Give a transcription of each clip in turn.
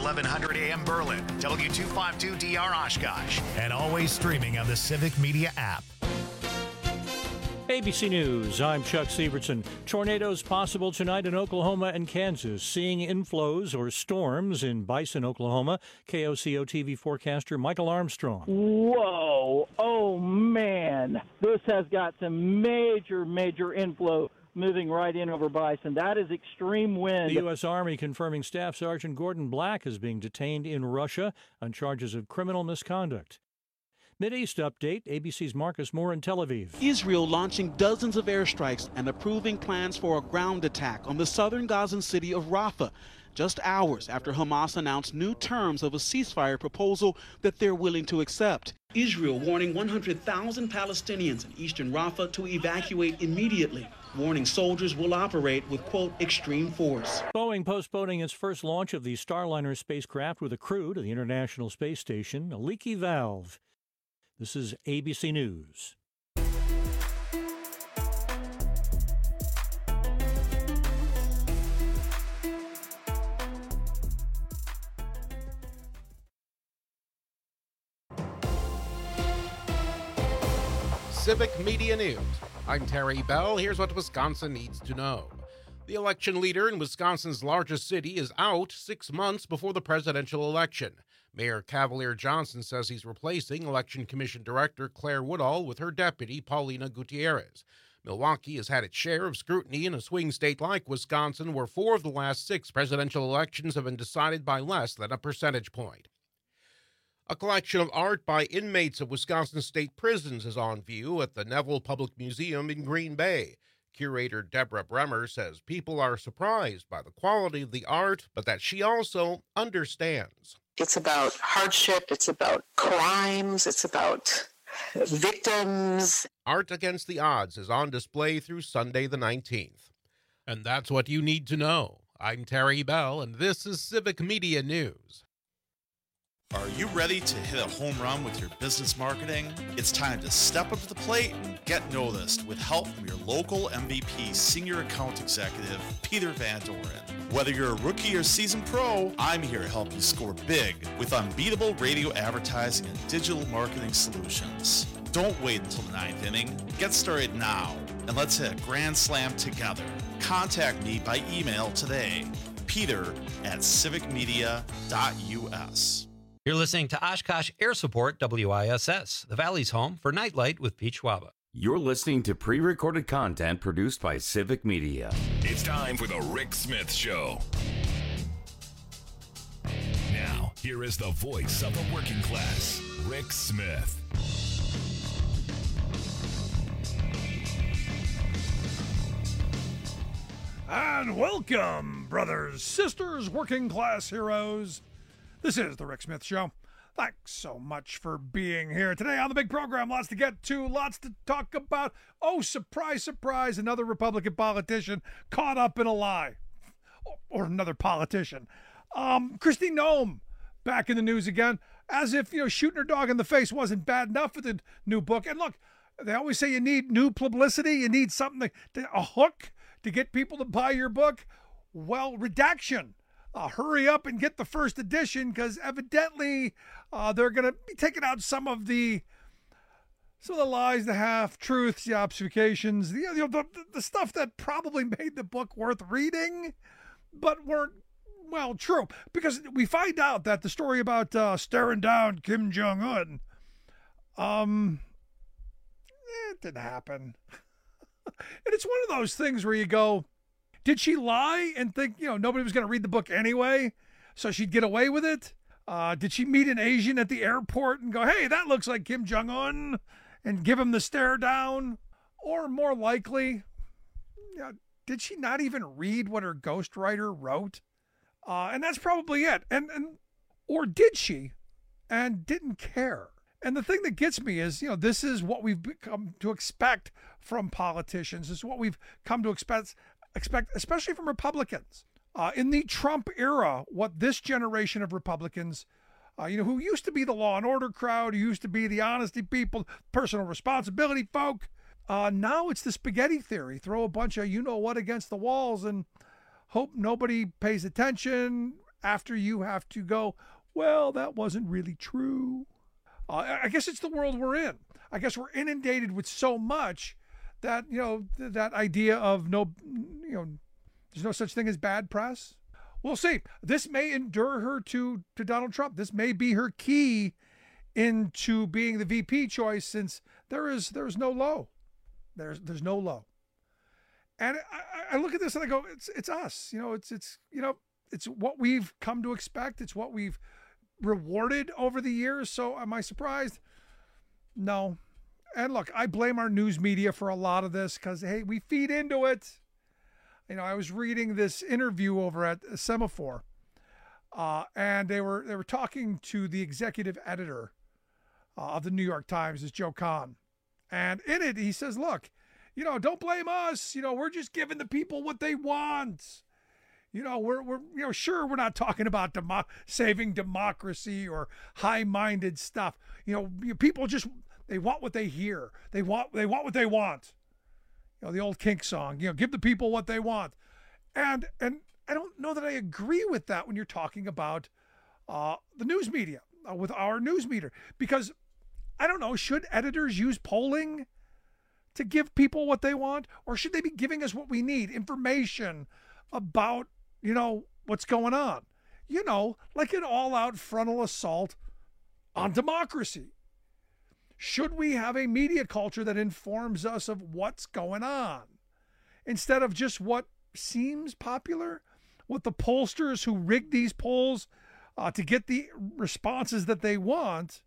1100 AM Berlin, W252DR Oshkosh, and always streaming on the Civic Media app. ABC News, I'm Chuck Sievertson. Tornadoes possible tonight in Oklahoma and Kansas. Seeing inflows or storms in Bison, Oklahoma. KOCO TV forecaster Michael Armstrong. Whoa. Oh, man. This has got some major inflow moving right in over Bison. That is extreme wind. The U.S. Army confirming Staff Sergeant Gordon Black is being detained in Russia on charges of criminal misconduct. Mideast update, ABC's Marcus Moore in Tel Aviv. Israel launching dozens of airstrikes and approving plans for a ground attack on the southern Gazan city of Rafah, just hours after Hamas announced new terms of a ceasefire proposal that they're willing to accept. Israel warning 100,000 Palestinians in eastern Rafah to evacuate immediately, warning soldiers will operate with, quote, extreme force. Boeing postponing its first launch of the Starliner spacecraft with a crew to the International Space Station, a leaky valve. This is ABC News. Civic Media News. I'm Terry Bell. Here's what Wisconsin needs to know. The election leader in Wisconsin's largest city is out 6 months before the presidential election. Mayor Cavalier Johnson says he's replacing Election Commission Director Claire Woodall with her deputy, Paulina Gutierrez. Milwaukee has had its share of scrutiny in a swing state like Wisconsin, where 4 of the last 6 presidential elections have been decided by less than a percentage point. A collection of art by inmates of Wisconsin state prisons is on view at the Neville Public Museum in Green Bay. Curator Deborah Bremer says people are surprised by the quality of the art, but that she also understands. It's about hardship, it's about crimes, it's about victims. Art Against the Odds is on display through Sunday the 19th. And that's what you need to know. I'm Terry Bell, and this is Civic Media News. Are you ready to hit a home run with your business marketing? It's time to step up to the plate and get noticed with help from your local MVP Senior Account Executive, Peter Van Doren. Whether you're a rookie or seasoned pro, I'm here to help you score big with unbeatable radio advertising and digital marketing solutions. Don't wait until the 9th inning. Get started now, and let's hit a grand slam together. Contact me by email today, peter@civicmedia.us. You're listening to Oshkosh Air Support WISS, the Valley's home for Nightlight with Pete Schwaba. You're listening to pre-recorded content produced by Civic Media. It's time for the Rick Smith Show. Now, here is the voice of the working class, Rick Smith. And welcome, brothers, sisters, working class heroes. This is the Rick Smith Show. Thanks so much for being here today on the big program. Lots to get to, lots to talk about. Oh, surprise, surprise, another Republican politician caught up in a lie. Or another politician. Kristi Noem back in the news again, as if, shooting her dog in the face wasn't bad enough for the new book. And look, they always say you need new publicity. You need something, a hook to get people to buy your book. Well, redaction. Hurry up and get the first edition, because evidently they're going to be taking out some of the lies, the half-truths, the obfuscations, the stuff that probably made the book worth reading, but weren't, true. Because we find out that the story about staring down Kim Jong-un, it didn't happen. And it's one of those things where you go, did she lie and think, nobody was going to read the book anyway, so she'd get away with it? Did she meet an Asian at the airport and go, hey, that looks like Kim Jong-un, and give him the stare down? Or more likely, did she not even read what her ghostwriter wrote? And that's probably it. Or did she and didn't care? And the thing that gets me is, this is what we've come to expect from politicians. This is what we've come to expect, especially from Republicans. In the Trump era, what this generation of Republicans, who used to be the law and order crowd, who used to be the honesty people, personal responsibility folk, now it's the spaghetti theory. Throw a bunch of you-know-what against the walls and hope nobody pays attention, after you have to go, well, that wasn't really true. I guess it's the world we're in. I guess we're inundated with so much that, that idea of there's no such thing as bad press. We'll see. This may endure her to Donald Trump. This may be her key into being the VP choice, since there's no low. There's no low. And I look at this and I go, it's us. It's what we've come to expect. It's what we've rewarded over the years. So am I surprised? No. And look, I blame our news media for a lot of this because, hey, we feed into it. I was reading this interview over at Semaphore, and they were talking to the executive editor of the New York Times, is Joe Kahn. And in it, he says, look, don't blame us. We're just giving the people what they want. We're sure we're not talking about saving democracy or high-minded stuff. People just, they want what they hear. They want what they want. The old Kink song, give the people what they want. And I don't know that I agree with that when you're talking about the news media, with our news meter, because I don't know, should editors use polling to give people what they want, or should they be giving us what we need, information about, what's going on? Like an all-out frontal assault on democracy. Should we have a media culture that informs us of what's going on instead of just what seems popular, what the pollsters who rig these polls to get the responses that they want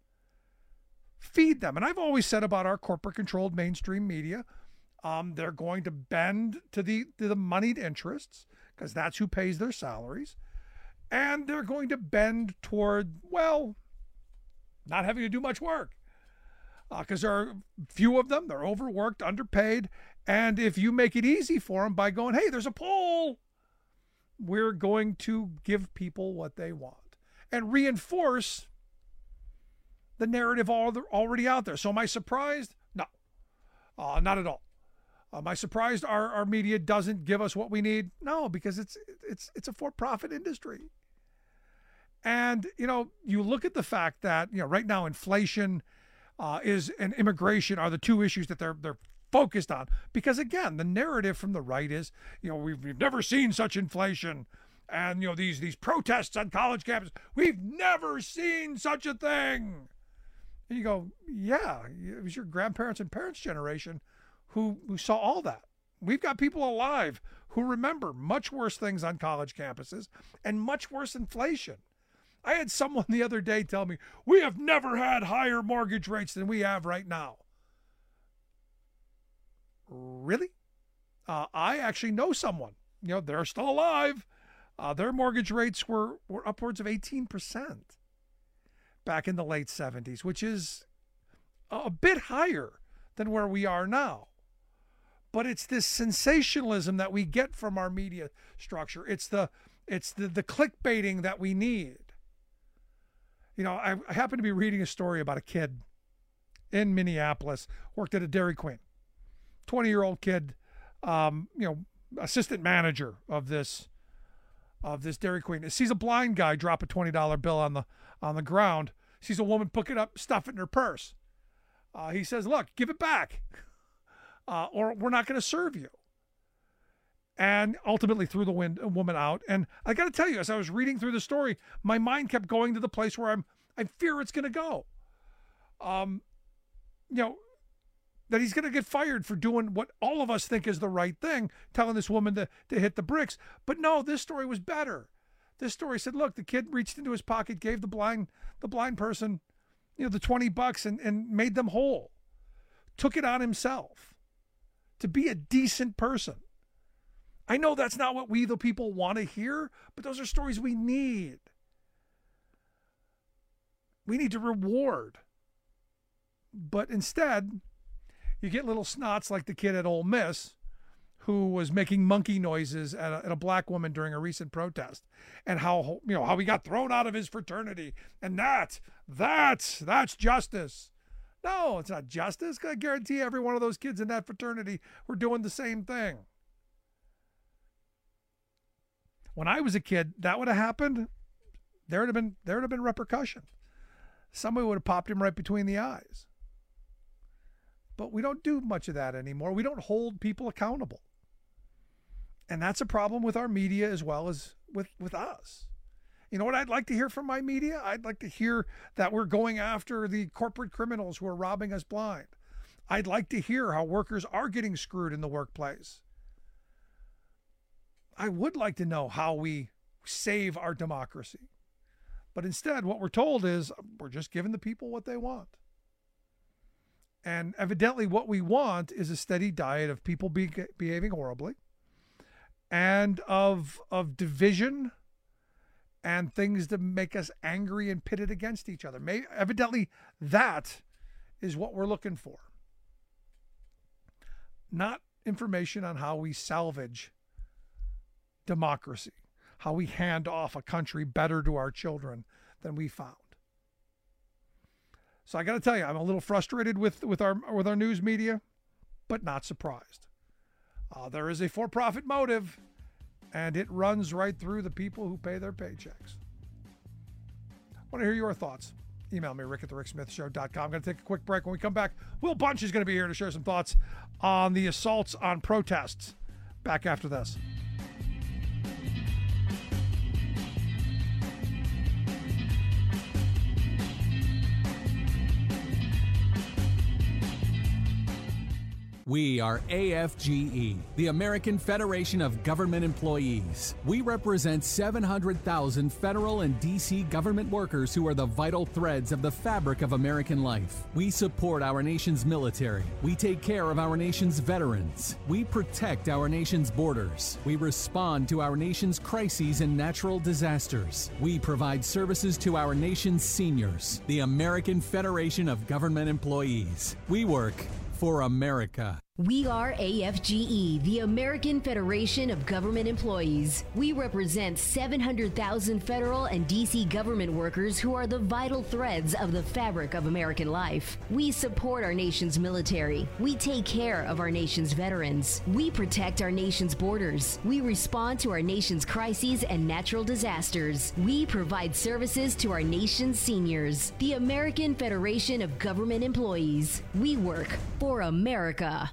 feed them? And I've always said about our corporate-controlled mainstream media, they're going to bend to the moneyed interests because that's who pays their salaries, and they're going to bend toward, well, not having to do much work. Because there are few of them, they're overworked, underpaid, and if you make it easy for them by going, hey, there's a poll, we're going to give people what they want and reinforce the narrative already out there. So am I surprised? No, not at all. Am I surprised our media doesn't give us what we need? No, because it's a for-profit industry. And, you look at the fact that, right now inflation and immigration are the two issues that they're focused on. Because again, the narrative from the right is, we've never seen such inflation, and these protests on college campuses, we've never seen such a thing. And you go, yeah, it was your grandparents and parents' generation who saw all that. We've got people alive who remember much worse things on college campuses and much worse inflation. I had someone the other day tell me, we have never had higher mortgage rates than we have right now. Really? I actually know someone, they're still alive. Their mortgage rates were upwards of 18% back in the late 70s, which is a bit higher than where we are now. But it's this sensationalism that we get from our media structure. It's the clickbaiting that we need. I happen to be reading a story about a kid in Minneapolis, worked at a Dairy Queen, 20-year-old kid, assistant manager of this Dairy Queen. He sees a blind guy drop a $20 bill on the ground. Sees a woman pick it up, stuff it in her purse. He says, look, give it back, or we're not going to serve you. And ultimately threw the woman out. And I got to tell you, as I was reading through the story, my mind kept going to the place where I fear it's going to go. That he's going to get fired for doing what all of us think is the right thing, telling this woman to hit the bricks. But no, this story was better. This story said, look, the kid reached into his pocket, gave the blind person, the $20 and made them whole. Took it on himself to be a decent person. I know that's not what we, the people, want to hear, but those are stories we need. We need to reward. But instead, you get little snots like the kid at Ole Miss who was making monkey noises at a black woman during a recent protest, and how he got thrown out of his fraternity, and that's justice. No, it's not justice. I guarantee every one of those kids in that fraternity were doing the same thing. When I was a kid, that would have happened. there would have been repercussion. Somebody would have popped him right between the eyes. But we don't do much of that anymore. We don't hold people accountable. And that's a problem with our media as well as with us. You know what I'd like to hear from my media? I'd like to hear that we're going after the corporate criminals who are robbing us blind. I'd like to hear how workers are getting screwed in the workplace. I would like to know how we save our democracy. But instead, what we're told is we're just giving the people what they want. And evidently what we want is a steady diet of people behaving horribly and of division and things that make us angry and pitted against each other. Evidently, that is what we're looking for. Not information on how we salvage democracy, how we hand off a country better to our children than we found. So I got to tell you, I'm a little frustrated with our news media, but not surprised. There is a for-profit motive, and it runs right through the people who pay their paychecks. I want to hear your thoughts. Email me, rick@thericksmithshow.com. I'm going to take a quick break. When we come back, Will Bunch is going to be here to share some thoughts on the assaults on protests. Back after this. We are AFGE, the American Federation of Government Employees. We represent 700,000 federal and D.C. government workers who are the vital threads of the fabric of American life. We support our nation's military. We take care of our nation's veterans. We protect our nation's borders. We respond to our nation's crises and natural disasters. We provide services to our nation's seniors. The American Federation of Government Employees. We work for America. We are AFGE, the American Federation of Government Employees. We represent 700,000 federal and D.C. government workers who are the vital threads of the fabric of American life. We support our nation's military. We take care of our nation's veterans. We protect our nation's borders. We respond to our nation's crises and natural disasters. We provide services to our nation's seniors. The American Federation of Government Employees. We work for America.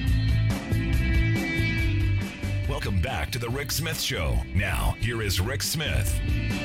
Welcome back to the Rick Smith Show. Now, here is Rick Smith.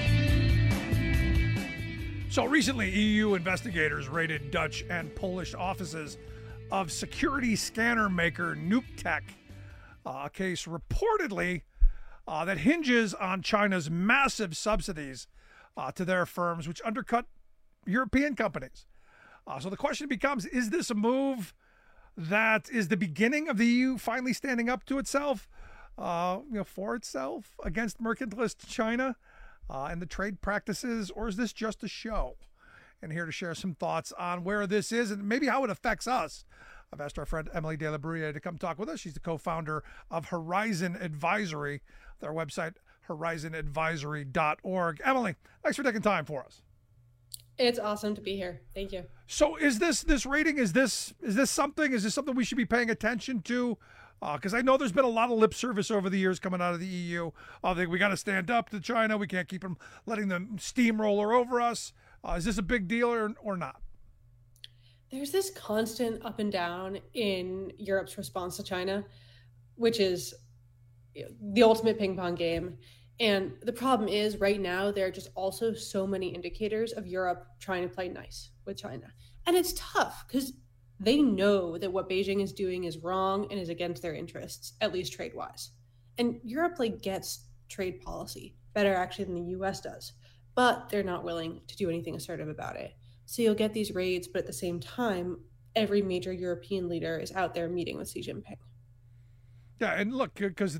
So recently, EU investigators raided Dutch and Polish offices of security scanner maker NewTek, a case reportedly that hinges on China's massive subsidies to their firms, which undercut European companies. So the question becomes, is this a move that is the beginning of the EU finally standing up to itself, for itself against mercantilist China and the trade practices, or is this just a show? And here to share some thoughts on where this is and maybe how it affects us, I've asked our friend Emily De La Brea to come talk with us. She's the co-founder of Horizon Advisory, their website, horizonadvisory.org. Emily, thanks for taking time for us. It's awesome to be here. Thank you. So is this rating, is this something we should be paying attention to? Because I know there's been a lot of lip service over the years coming out of the EU. We got to stand up to China. We can't keep letting them steamroller over us. Is this a big deal or not? There's this constant up and down in Europe's response to China, which is the ultimate ping pong game. And the problem is right now, there are just also so many indicators of Europe trying to play nice with China. And it's tough because they know that what Beijing is doing is wrong and is against their interests, at least trade-wise. And Europe gets trade policy better actually than the US does, but they're not willing to do anything assertive about it. So you'll get these raids, but at the same time, every major European leader is out there meeting with Xi Jinping. Yeah, and look, because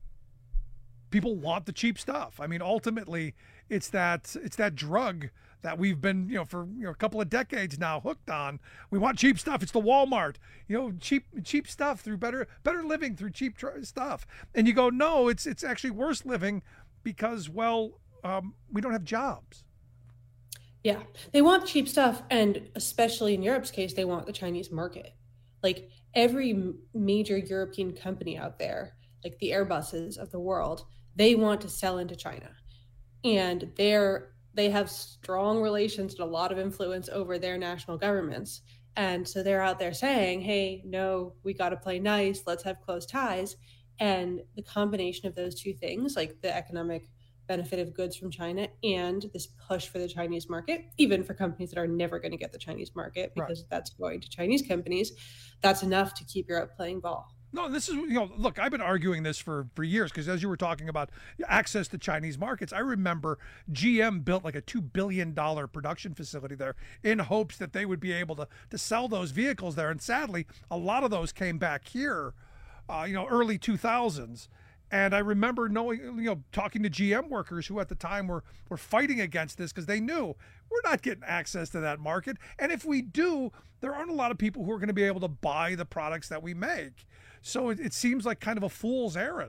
people want the cheap stuff. I mean, ultimately, it's that drug that we've been, for a couple of decades now hooked on. We want cheap stuff. It's the Walmart, cheap stuff through better living through cheap stuff. And you go, no, it's actually worse living because, we don't have jobs. Yeah, they want cheap stuff. And especially in Europe's case, they want the Chinese market. Every major European company out there, like the Airbuses of the world, they want to sell into China. And their they have strong relations and a lot of influence over their national governments. And so they're out there saying, hey, no, we got to play nice. Let's have close ties. And the combination of those two things, like the economic benefit of goods from China and this push for the Chinese market, even for companies that are never going to get the Chinese market because that's going to Chinese companies, that's enough to keep Europe playing ball. No, this is, look, I've been arguing this for years because as you were talking about access to Chinese markets, I remember GM built like a $2 billion production facility there in hopes that they would be able to sell those vehicles there. And sadly, a lot of those came back here, early 2000s. And I remember talking to GM workers who at the time were fighting against this because they knew we're not getting access to that market. And if we do, there aren't a lot of people who are going to be able to buy the products that we make. So it seems like kind of a fool's errand.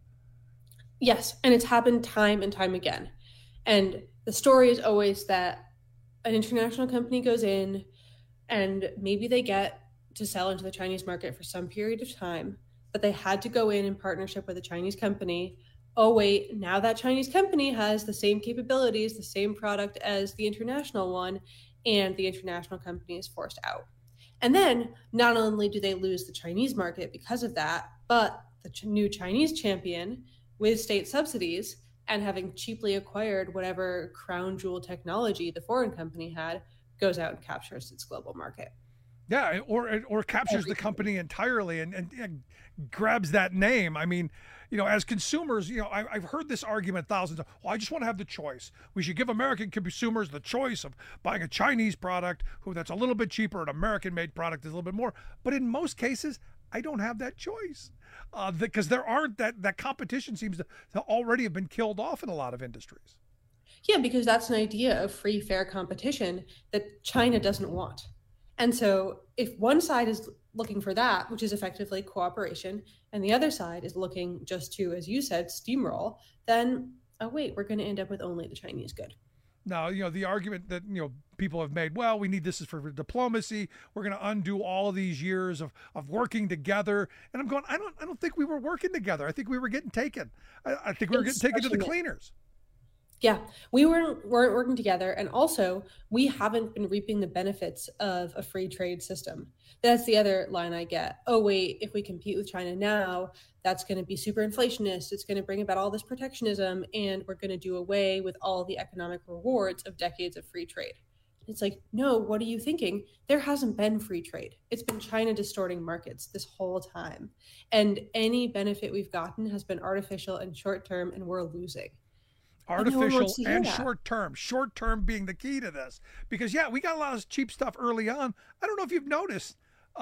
Yes, and it's happened time and time again. And the story is always that an international company goes in and maybe they get to sell into the Chinese market for some period of time, but they had to go in partnership with a Chinese company. Oh, wait, now that Chinese company has the same capabilities, the same product as the international one, and the international company is forced out. And then not only do they lose the Chinese market because of that, but the new Chinese champion with state subsidies and having cheaply acquired whatever crown jewel technology the foreign company had goes out and captures its global market. Yeah, or captures the company entirely and grabs that name. I mean, as consumers, I've heard this argument thousands of, well, I just want to have the choice. We should give American consumers the choice of buying a Chinese product that's a little bit cheaper, an American-made product is a little bit more. But in most cases, I don't have that choice because there aren't that competition seems to already have been killed off in a lot of industries. Yeah, because that's an idea of free, fair competition that China doesn't want. And so if one side is looking for that, which is effectively cooperation, and the other side is looking just to, as you said, steamroll, then, oh, wait, we're going to end up with only the Chinese good. Now, the argument that, people have made, well, we need this for diplomacy. We're going to undo all of these years of working together. And I'm going, I don't think we were working together. I think we were getting taken. I think we were getting taken to the cleaners. Yeah, we weren't working together. And also, we haven't been reaping the benefits of a free trade system. That's the other line I get. Oh, wait, if we compete with China now, that's going to be super inflationist. It's going to bring about all this protectionism, and we're going to do away with all the economic rewards of decades of free trade. It's like, no, what are you thinking? There hasn't been free trade. It's been China distorting markets this whole time. And any benefit we've gotten has been artificial and short-term, and we're losing. Artificial and short-term. Short-term being the key to this. Because, we got a lot of cheap stuff early on. I don't know if you've noticed.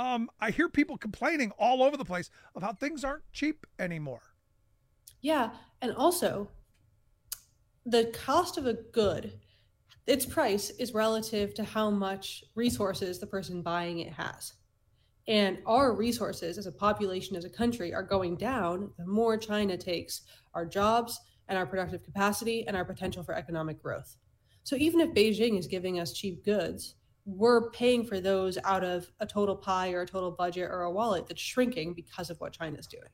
I hear people complaining all over the place of how things aren't cheap anymore. Yeah, and also, the cost of a good, its price is relative to how much resources the person buying it has. And our resources as a population, as a country, are going down the more China takes our jobs and our productive capacity and our potential for economic growth. So even if Beijing is giving us cheap goods, we're paying for those out of a total pie or a total budget or a wallet that's shrinking because of what China's doing.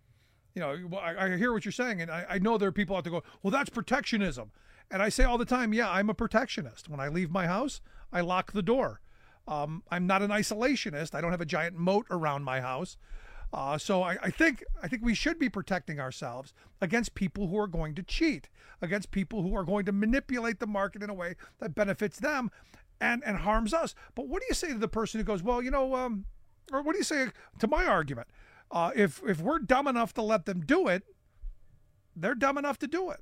I hear what you're saying, and I know there are people out there going, well, that's protectionism. And I say all the time, I'm a protectionist. When I leave my house, I lock the door. I'm not an isolationist. I don't have a giant moat around my house. So I think we should be protecting ourselves against people who are going to cheat, against people who are going to manipulate the market in a way that benefits them and harms us. But what do you say to the person who goes, well, or what do you say to my argument? If we're dumb enough to let them do it, they're dumb enough to do it.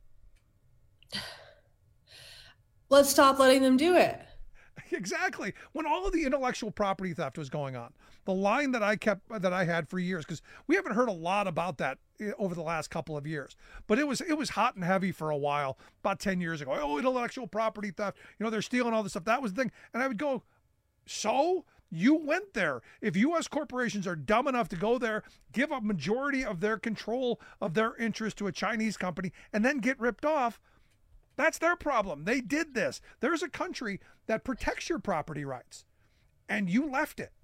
Let's stop letting them do it. Exactly. When all of the intellectual property theft was going on, the line that I had for years, because we haven't heard a lot about that over the last couple of years, but it was hot and heavy for a while, about 10 years ago. Oh, intellectual property theft, they're stealing all this stuff. That was the thing. And I would go, so you went there. If U.S. corporations are dumb enough to go there, give a majority of their control of their interest to a Chinese company, and then get ripped off, that's their problem. They did this. There's a country that protects your property rights, and you left it.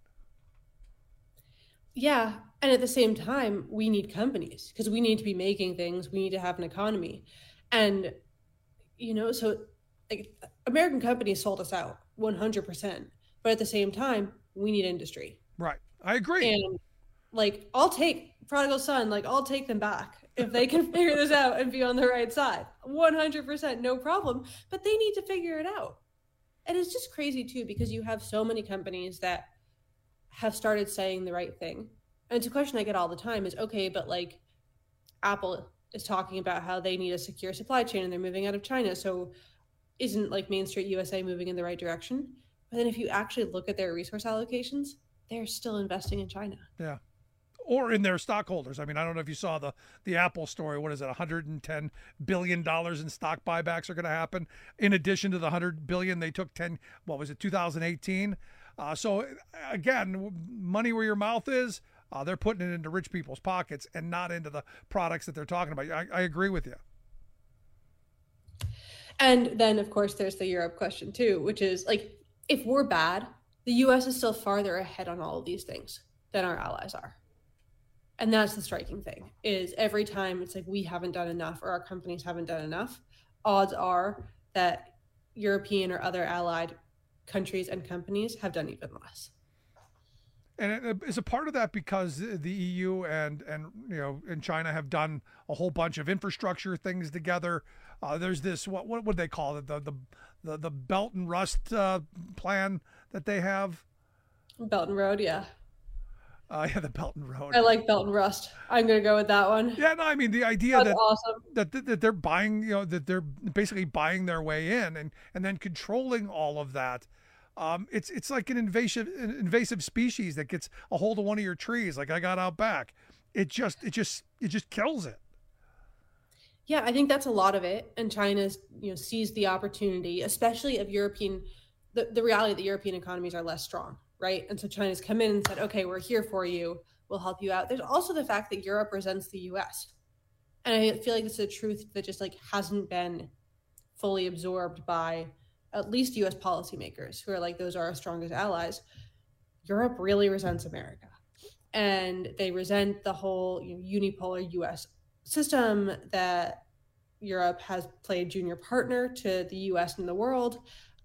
Yeah. And at the same time, we need companies because we need to be making things. We need to have an economy. And, so like American companies sold us out 100%, but at the same time, we need industry. Right. I agree. And like, I'll take prodigal son, like I'll take them back if they can figure this out and be on the right side. 100%, no problem. But they need to figure it out. And it's just crazy too, because you have so many companies that have started saying the right thing. And it's a question I get all the time is, okay, but like Apple is talking about how they need a secure supply chain and they're moving out of China. So isn't like Main Street USA moving in the right direction? But then if you actually look at their resource allocations, they're still investing in China. Yeah. Or in their stockholders. I mean, I don't know if you saw the Apple story. What is it? $110 billion in stock buybacks are going to happen. In addition to the $100 billion they took 2018. So again, money where your mouth is, they're putting it into rich people's pockets and not into the products that they're talking about. I agree with you. And then, of course, there's the Europe question too, which is like, if we're bad, the U.S. is still farther ahead on all of these things than our allies are. And that's the striking thing, is every time it's like we haven't done enough or our companies haven't done enough, odds are that European or other allied countries and companies have done even less. And is a part of that because the EU and China have done a whole bunch of infrastructure things together. There's this what would they call it, the Belt and Rust plan that they have. Belt and Road, yeah. Yeah, the Belt and Road. I like Belt and Rust. I'm going to go with that one. Yeah, no, I mean the idea That's awesome. that they're buying, that they're basically buying their way in and then controlling all of that. It's like an invasive species that gets a hold of one of your trees, like I got out back. It just kills it. Yeah, I think that's a lot of it. And China's sees the opportunity, especially of European. The reality that European economies are less strong, right? And so China's come in and said, okay, we're here for you. We'll help you out. There's also the fact that Europe resents the US. And I feel like it's a truth that just like hasn't been fully absorbed by at least US policymakers who are like, those are our strongest allies. Europe really resents America. And they resent the whole unipolar US system that Europe has played junior partner to the US and the world.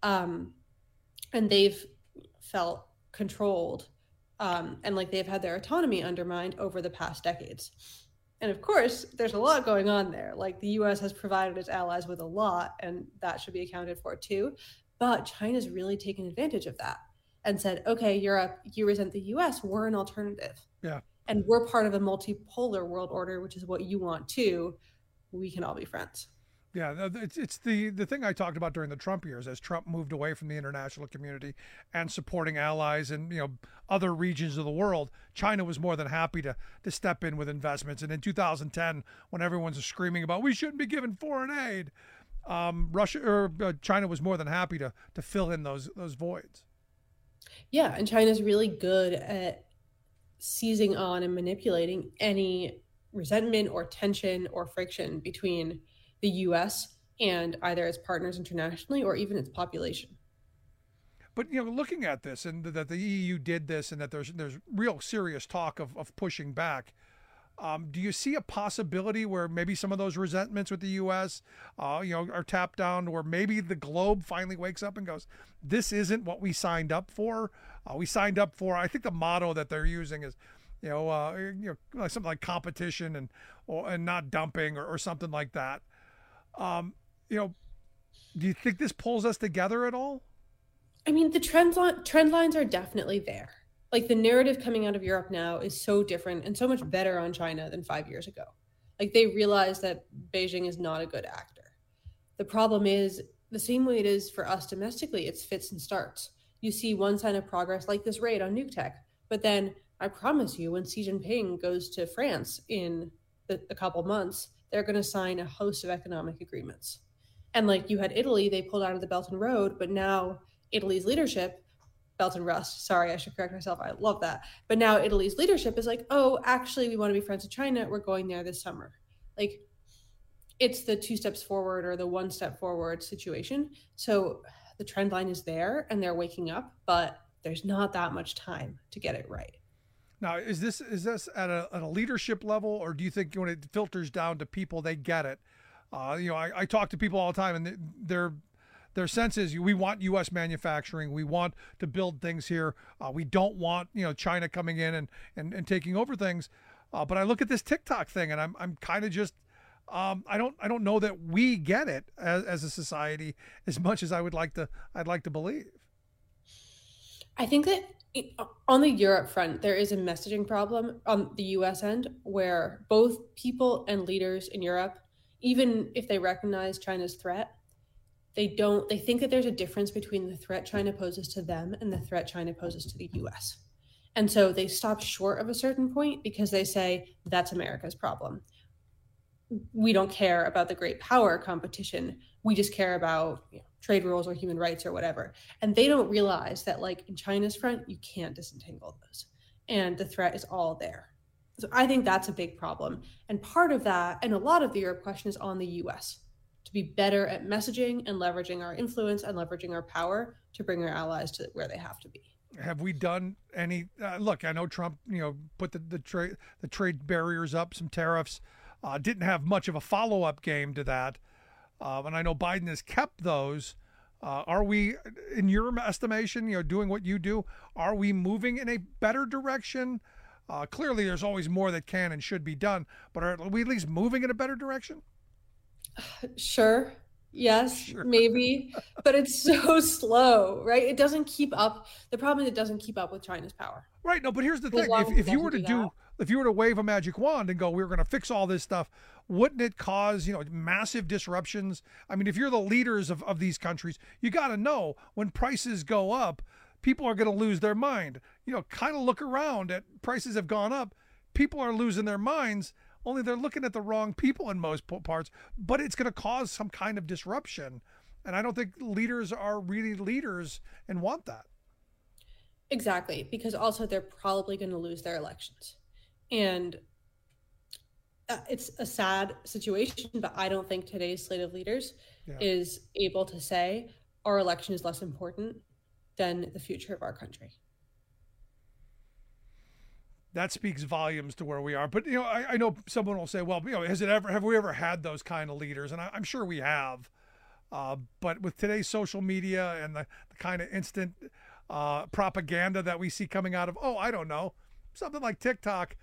And they've felt controlled and like they've had their autonomy undermined over the past decades. And of course, there's a lot going on there. Like the US has provided its allies with a lot, and that should be accounted for too. But China's really taken advantage of that and said, okay, Europe, you resent the US, we're an alternative. Yeah. And we're part of a multipolar world order, which is what you want too. We can all be friends. Yeah, it's the thing I talked about during the Trump years, as Trump moved away from the international community and supporting allies and other regions of the world. China was more than happy to step in with investments. And in 2010, when everyone's screaming about we shouldn't be giving foreign aid, China was more than happy to fill in those voids. Yeah, and China's really good at seizing on and manipulating any resentment or tension or friction between the U.S. and either its partners internationally or even its population. But looking at this and that the EU did this and that there's real serious talk of pushing back, do you see a possibility where maybe some of those resentments with the U.S. Are tapped down, or maybe the globe finally wakes up and goes, this isn't what we signed up for? We signed up for, I think the motto that they're using is, something like competition and not dumping or something like that. Do you think this pulls us together at all? I mean, the trend lines are definitely there. Like the narrative coming out of Europe now is so different and so much better on China than 5 years ago. Like they realize that Beijing is not a good actor. The problem is the same way it is for us domestically, it's fits and starts. You see one sign of progress like this raid on Nuketech, but then I promise you when Xi Jinping goes to France in a couple months, they're going to sign a host of economic agreements. And like you had Italy, they pulled out of the Belt and Road, but now Italy's leadership, Belt and Rust, sorry, I should correct myself. I love that. But now Italy's leadership is like, oh, actually, we want to be friends with China. We're going there this summer. Like it's the 2 steps forward or the 1 step forward situation. So the trend line is there and they're waking up, but there's not that much time to get it right. Now, is this at a leadership level, or do you think when it filters down to people, they get it? I talk to people all the time, and their sense is we want U.S. manufacturing. We want to build things here. We don't want China coming in and taking over things. But I look at this TikTok thing, and I'm kind of just I don't know that we get it as a society as much as I'd like to believe. I think that on the Europe front, there is a messaging problem on the U.S. end where both people and leaders in Europe, even if they recognize China's threat, they think that there's a difference between the threat China poses to them and the threat China poses to the U.S. And so they stop short of a certain point because they say that's America's problem. We don't care about the great power competition. We just care about trade rules or human rights or whatever. And they don't realize that, like, in China's front, you can't disentangle those. And the threat is all there. So I think that's a big problem. And part of that, and a lot of the Europe question, is on the US to be better at messaging and leveraging our influence and leveraging our power to bring our allies to where they have to be. Have we done any? Look, I know Trump, put the trade barriers up, some tariffs. Didn't have much of a follow-up game to that. And I know Biden has kept those. Are we, in your estimation, doing what you do, are we moving in a better direction? Clearly, there's always more that can and should be done, but are we at least moving in a better direction? Sure. Yes, sure. Maybe, but it's so slow, right? It doesn't keep up. The problem is it doesn't keep up with China's power. Right. No, but here's the thing. If you were to wave a magic wand and go, we're going to fix all this stuff, wouldn't it cause, massive disruptions? I mean, if you're the leaders of these countries, you got to know when prices go up, people are going to lose their mind. Kind of look around at prices have gone up. People are losing their minds. Only they're looking at the wrong people in most parts, but it's going to cause some kind of disruption. And I don't think leaders are really leaders and want that. Exactly, because also they're probably going to lose their elections. And it's a sad situation, but I don't think today's slate of leaders is able to say our election is less important than the future of our country. That speaks volumes to where we are. But, I know someone will say, well, have we ever had those kind of leaders? And I'm sure we have. But with today's social media and the kind of instant propaganda that we see coming out of, I don't know, something like TikTok,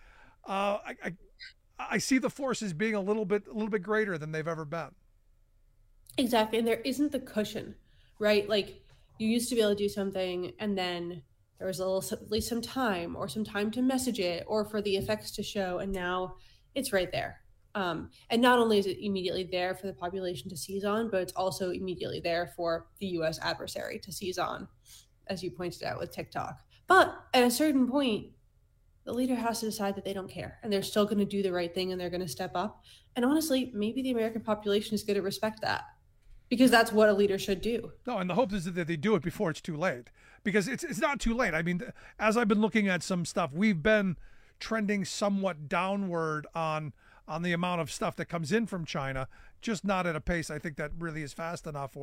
I see the forces being a little bit greater than they've ever been. Exactly. And there isn't the cushion, right? Like, you used to be able to do something and then there was at least some time to message it or for the effects to show. And now it's right there. And not only is it immediately there for the population to seize on, but it's also immediately there for the U.S. adversary to seize on, as you pointed out with TikTok. But at a certain point, the leader has to decide that they don't care and they're still going to do the right thing and they're going to step up. And honestly, maybe the American population is going to respect that because that's what a leader should do. No, and the hope is that they do it before it's too late. Because it's not too late. I mean, as I've been looking at some stuff, we've been trending somewhat downward on the amount of stuff that comes in from China, just not at a pace I think that really is fast enough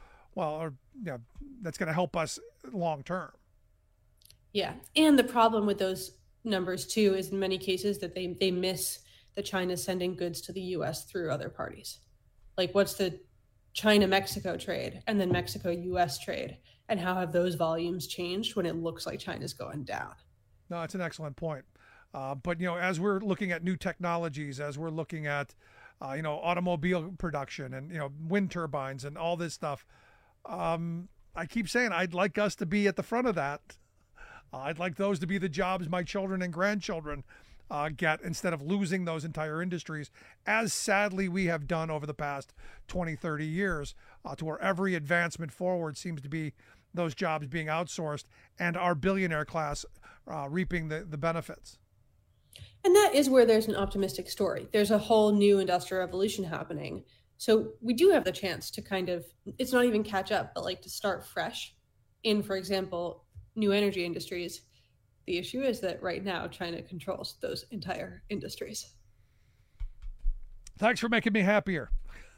that's going to help us long term. Yeah. And the problem with those numbers, too, is in many cases that they miss that China's sending goods to the U.S. through other parties. Like, what's the China-Mexico trade and then Mexico-U.S. trade? And how have those volumes changed when it looks like China's going down? No, it's an excellent point. But, as we're looking at new technologies, as we're looking at, automobile production and, wind turbines and all this stuff, I keep saying I'd like us to be at the front of that. I'd like those to be the jobs my children and grandchildren get instead of losing those entire industries, as sadly we have done over the past 20, 30 years, to where every advancement forward seems to be those jobs being outsourced and our billionaire class reaping the benefits. And that is where there's an optimistic story. There's a whole new industrial revolution happening. So we do have the chance to kind of, it's not even catch up, but like to start fresh in, for example, new energy industries. The issue is that right now China controls those entire industries. Thanks for making me happier.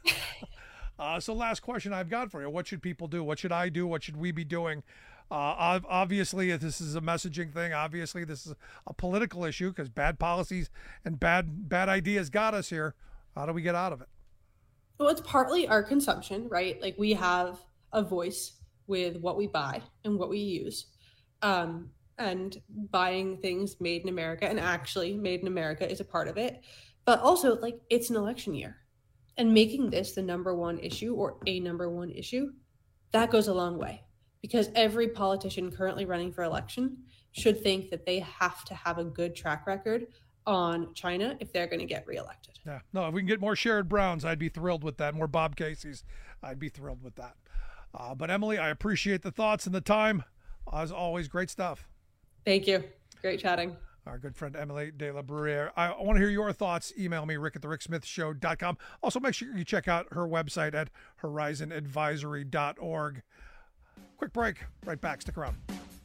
So last question I've got for you. What should people do? What should I do? What should we be doing? Obviously, this is a messaging thing. Obviously, this is a political issue because bad policies and bad ideas got us here. How do we get out of it? Well, it's partly our consumption, right? Like, we have a voice with what we buy and what we use, and buying things made in America, and actually made in America is a part of it. But also, like, it's an election year, and making this the number one issue, or a number one issue, that goes a long way, because every politician currently running for election should think that they have to have a good track record on China if they're going to get reelected. Yeah, no, if we can get more Sherrod Browns, I'd be thrilled with that. More Bob Casey's, I'd be thrilled with that. But Emily, I appreciate the thoughts and the time. As always, great stuff. Thank you. Great chatting. Our good friend Emily De La Bruyere. I want to hear your thoughts. Email me, rick@thericksmithshow.com. Also, make sure you check out her website at horizonadvisory.org. Quick break. Right back. Stick around.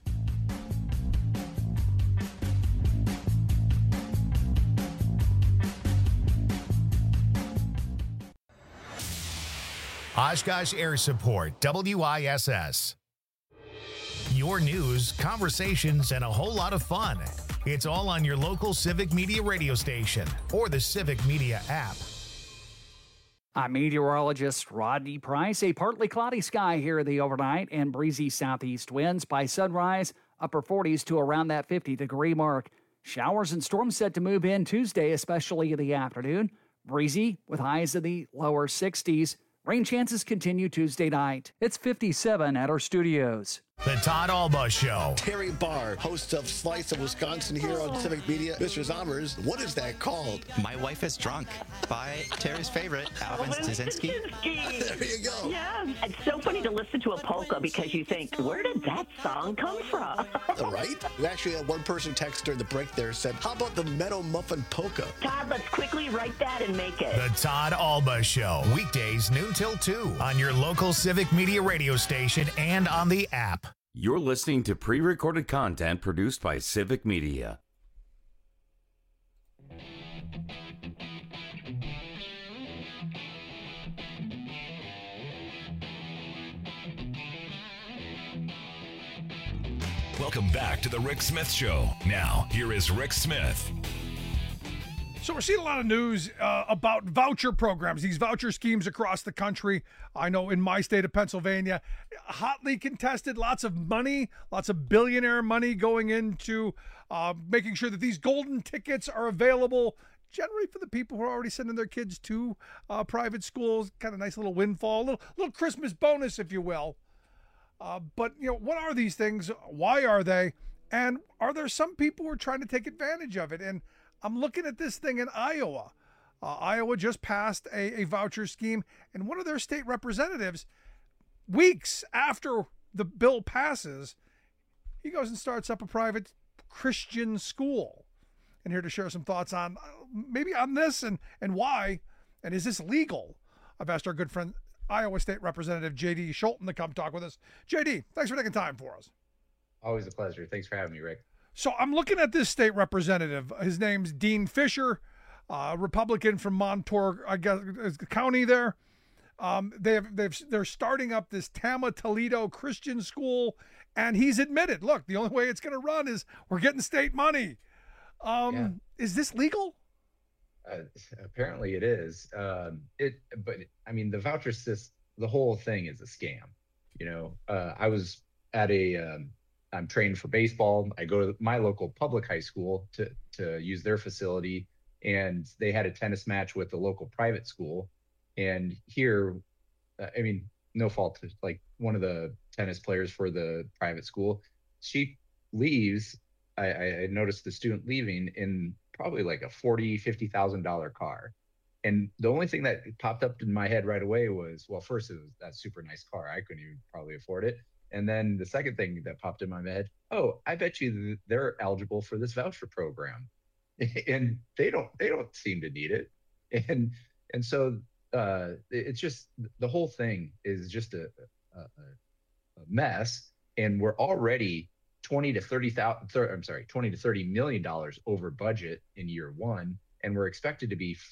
Oshkosh Air Support, WISS. Your news, conversations, and a whole lot of fun. It's all on your local Civic Media radio station or the Civic Media app. I'm meteorologist Rodney Price. A partly cloudy sky here in the overnight and breezy southeast winds. By sunrise, upper 40s to around that 50-degree mark. Showers and storms set to move in Tuesday, especially in the afternoon. Breezy with highs in the lower 60s. Rain chances continue Tuesday night. It's 57 at our studios. The Todd Alba Show. Terry Barr, host of Slice of Wisconsin here on Civic Media. Mr. Zommers, what is that called? My Wife is Drunk by Terry's favorite, Alvin Staszynski. There you go. Yeah, it's so funny to listen to a polka because you think, where did that song come from? Right? We actually had one person text during the break there said, how about the Meadow Muffin Polka? Todd, let's quickly write that and make it. The Todd Alba Show. Weekdays noon till 2 on your local Civic Media radio station and on the app. You're listening to pre-recorded content produced by Civic Media. Welcome back to the Rick Smith Show. Now, here is Rick Smith. So we're seeing a lot of news about voucher programs, these voucher schemes across the country. I know in my state of Pennsylvania, hotly contested, lots of money, lots of billionaire money going into making sure that these golden tickets are available generally for the people who are already sending their kids to private schools. Kind of nice little windfall, little Christmas bonus, if you will. But, you know, what are these things? Why are they? And are there some people who are trying to take advantage of it? And I'm looking at this thing in Iowa. Iowa just passed a voucher scheme, and one of their state representatives, weeks after the bill passes, he goes and starts up a private Christian school. And here to share some thoughts on maybe on this and why, and is this legal? I've asked our good friend Iowa State Representative J.D. Scholten to come talk with us. J.D., thanks for taking time for us. Always a pleasure. Thanks for having me, Rick. So I'm looking at this state representative. His name's Dean Fisher, Republican from Montour, I guess, county there. They're starting up this Tama Toledo Christian school, and he's admitted, look, the only way it's going to run is we're getting state money. Is this legal? Apparently it is. But I mean, the voucher system, the whole thing is a scam. You know, I was at I'm trained for baseball. I go to my local public high school to use their facility, and they had a tennis match with the local private school. And here, I mean, no fault to like one of the tennis players for the private school. She leaves. I noticed the student leaving in probably like a $40,000-$50,000 car. And the only thing that popped up in my head right away was, well, first it was that super nice car. I couldn't even probably afford it. And then the second thing that popped in my head, oh, I bet you they're eligible for this voucher program, and they don't seem to need it. And so it's just, the whole thing is just a mess. And we're already $20 to $30 million over budget in year one. And we're expected to be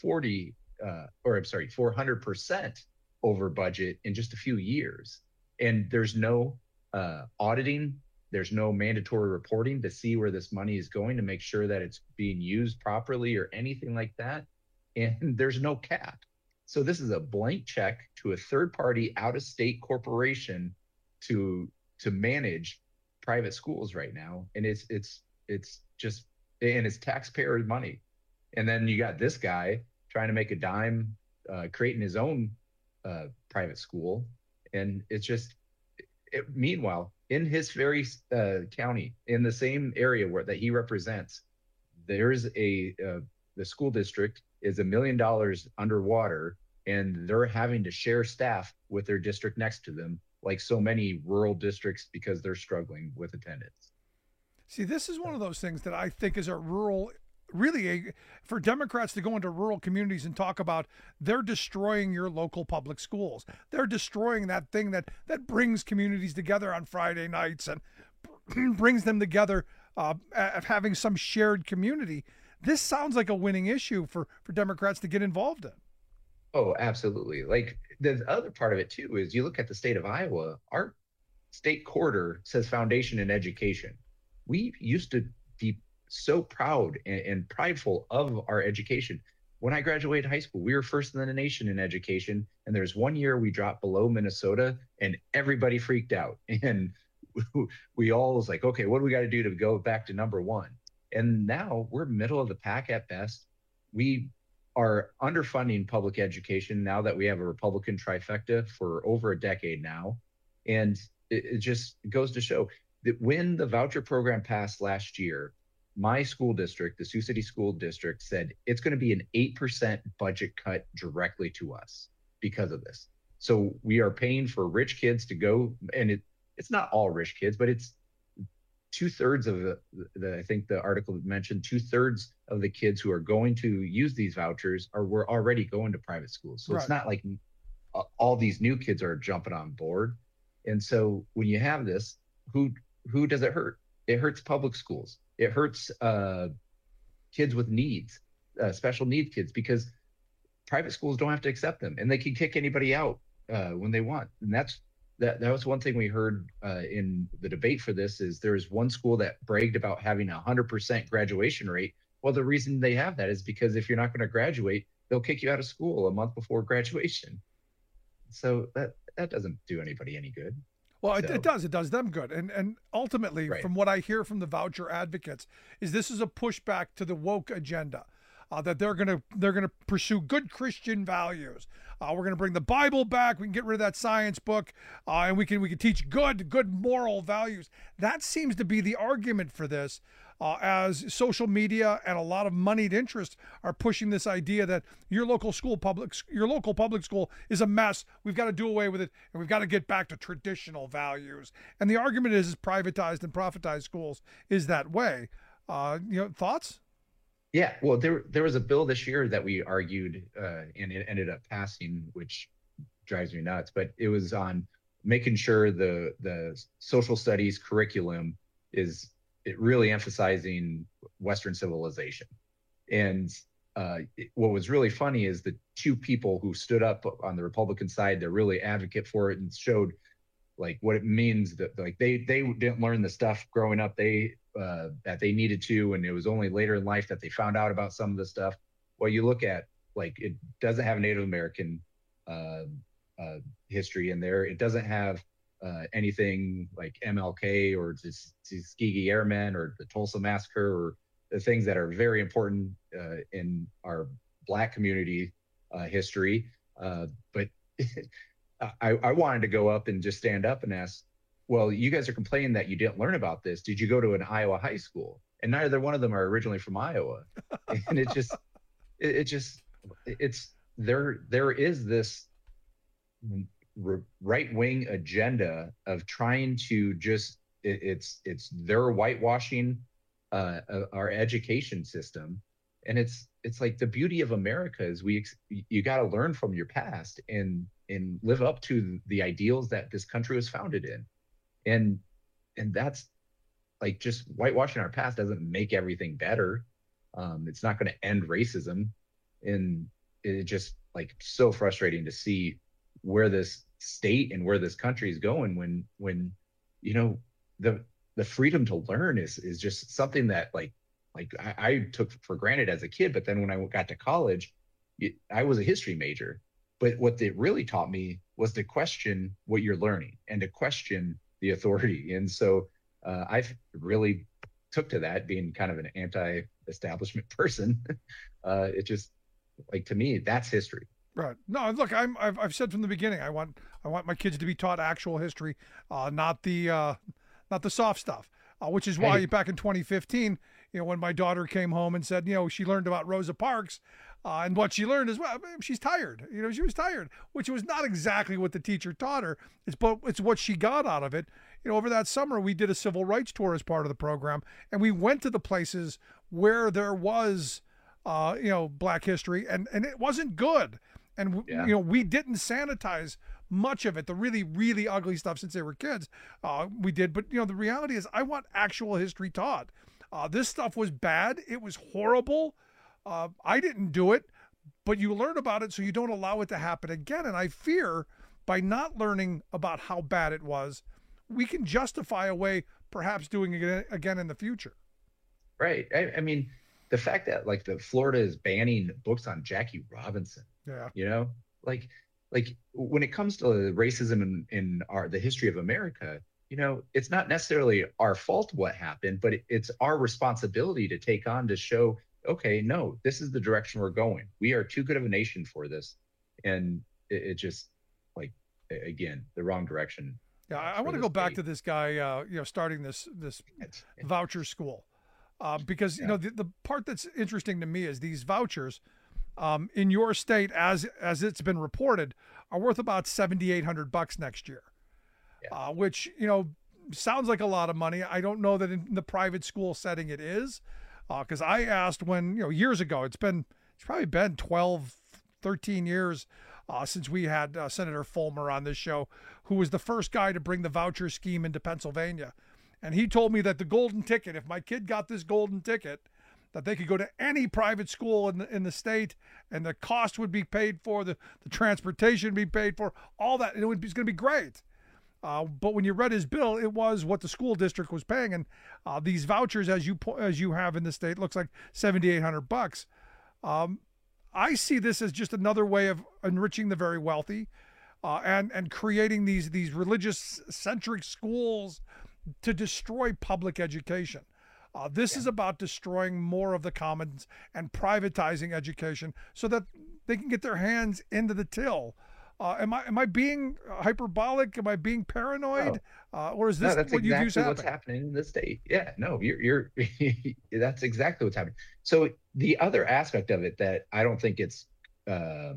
400% over budget in just a few years. And there's no auditing, there's no mandatory reporting to see where this money is going to make sure that it's being used properly or anything like that. And there's no cap. So this is a blank check to a third party out of state corporation to manage private schools right now. And it's just, and it's taxpayer money. And then you got this guy trying to make a dime, creating his own private school. And it's just, meanwhile, in his very county, in the same area that he represents, there's the school district is $1 million underwater, and they're having to share staff with their district next to them, like so many rural districts, because they're struggling with attendance. See, this is one of those things that I think is for Democrats to go into rural communities and talk about they're destroying your local public schools. They're destroying that thing that brings communities together on Friday nights and brings them together of having some shared community. This sounds like a winning issue for Democrats to get involved in. Oh, absolutely. Like, the other part of it too is you look at the state of Iowa, our state quarter says foundation in education. We used to be so proud and prideful of our education. When I graduated high school, we were first in the nation in education. And there's one year we dropped below Minnesota and everybody freaked out. And we all was like, okay, what do we got to do to go back to number one? And now we're middle of the pack at best. We are underfunding public education now that we have a Republican trifecta for over a decade now. And it just goes to show that when the voucher program passed last year, my school district, the Sioux City School District, said it's going to be an 8% budget cut directly to us because of this. So we are paying for rich kids to go, and it's not all rich kids, but it's 2/3 of the I think the article mentioned 2/3 of the kids who are going to use these vouchers were already going to private schools. So It's not like all these new kids are jumping on board. And so when you have this, who does it hurt? It hurts public schools. It hurts kids with needs, special needs kids, because private schools don't have to accept them, and they can kick anybody out when they want. And that was one thing we heard in the debate for this is there's one school that bragged about having 100% graduation rate. Well, the reason they have that is because if you're not going to graduate, they'll kick you out of school a month before graduation. So that doesn't do anybody any good. Well, it does them good. And ultimately, from what I hear from the voucher advocates, is this is a pushback to the woke agenda. That they're gonna pursue good Christian values. We're gonna bring the Bible back. We can get rid of that science book, and we can teach good moral values. That seems to be the argument for this, as social media and a lot of moneyed interest are pushing this idea that your local public school is a mess. We've got to do away with it, and we've got to get back to traditional values. And the argument is privatized and profitized schools is that way. Thoughts? Yeah, well, there was a bill this year that we argued, and it ended up passing, which drives me nuts. But it was on making sure the social studies curriculum is really emphasizing Western civilization. And what was really funny is the two people who stood up on the Republican side, they're really advocate for it and showed like what it means that like they didn't learn the stuff growing up that they needed to, and it was only later in life that they found out about some of the stuff. Well, you look at like it doesn't have Native American history in there. It doesn't have anything like MLK or Tuskegee Airmen or the Tulsa Massacre or the things that are very important in our Black community history. But I wanted to go up and just stand up and ask, well, you guys are complaining that you didn't learn about this. Did you go to an Iowa high school? And neither one of them are originally from Iowa. And there is this right-wing agenda of trying to it's their whitewashing our education system. And it's like the beauty of America is you got to learn from your past and live up to the ideals that this country was founded in. And that's like just whitewashing our past doesn't make everything better. It's not going to end racism. And it's just like so frustrating to see where this state and where this country is going when the freedom to learn is just something that like I took for granted as a kid. But then when I got to college, I was a history major. But what it really taught me was to question what you're learning and to question the authority. And so I've really took to that, being kind of an anti-establishment person. It just, like, to me, that's history. Right. No, look, I've said from the beginning, I want my kids to be taught actual history, not the soft stuff. Which is why back in 2015, when my daughter came home and said, she learned about Rosa Parks, and what she learned is, well, she's tired. She was tired, which was not exactly what the teacher taught her. It's what she got out of it. Over that summer, we did a civil rights tour as part of the program, and we went to the places where there was, Black history, and it wasn't good. And, we didn't sanitize much of it, the really, really ugly stuff since they were kids. We did. But, the reality is I want actual history taught. This stuff was bad. It was horrible. I didn't do it, but you learn about it so you don't allow it to happen again. And I fear by not learning about how bad it was, we can justify a way perhaps doing it again in the future. Right. I mean, the fact that like the Florida is banning books on Jackie Robinson, like when it comes to racism in the history of America, it's not necessarily our fault what happened, but it's our responsibility to take on to show, okay, no, this is the direction we're going. We are too good of a nation for this. And it just, like, again, the wrong direction. Yeah, I want to go back to this guy, starting this voucher school, because the part that's interesting to me is these vouchers in your state, as it's been reported, are worth about $7,800 next year, which sounds like a lot of money. I don't know that in the private school setting it is, because I asked when years ago. It's probably been 12, 13 years. Since we had Senator Fulmer on this show, who was the first guy to bring the voucher scheme into Pennsylvania. And he told me that the golden ticket, if my kid got this golden ticket, that they could go to any private school in the state, and the cost would be paid for, the transportation would be paid for, all that, and it's going to be great. But when you read his bill, it was what the school district was paying, and these vouchers, as you have in the state, looks like $7,800. I see this as just another way of enriching the very wealthy, and creating these religious-centric schools to destroy public education. This is about destroying more of the commons and privatizing education so that they can get their hands into the till. Am I being hyperbolic? Am I being paranoid? Or is this what you use what's happening in the state? Yeah, no, you're that's exactly what's happening. So the other aspect of it that I don't think it's the